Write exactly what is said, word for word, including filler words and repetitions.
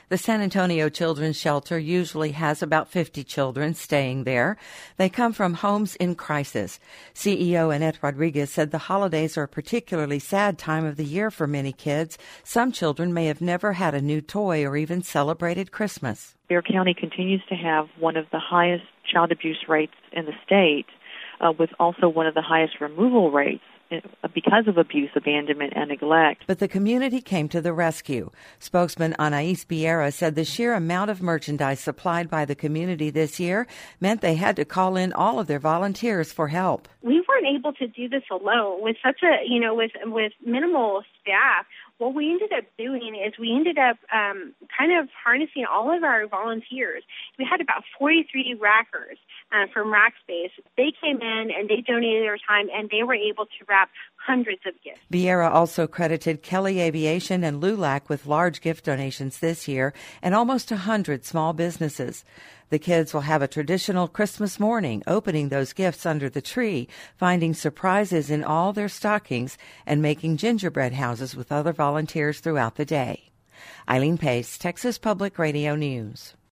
The San Antonio Children's Shelter usually has about fifty children staying there. They come from homes in crisis. C E O Annette Rodriguez said the holidays are a particularly sad time of the year for many kids. Some children may have never had a new toy or even celebrated Christmas. Bexar County continues to have one of the highest child abuse rates in the state, uh, with also one of the highest removal rates because of abuse, abandonment, and neglect. But the community came to the rescue. Spokesman Anais Vieira said the sheer amount of merchandise supplied by the community this year meant they had to call in all of their volunteers for help. We weren't able to do this alone with such a, you know, with with minimal staff. What we ended up doing is we ended up um, kind of harnessing all of our volunteers. We had about forty-three rackers uh, from Rackspace. They came in and they donated their time, and they were able to wrap hundreds of gifts. Vieira also credited Kelly Aviation and LULAC with large gift donations this year and almost one hundred small businesses. The kids will have a traditional Christmas morning, opening those gifts under the tree, finding surprises in all their stockings, and making gingerbread houses with other volunteers throughout the day. Eileen Pace, Texas Public Radio News.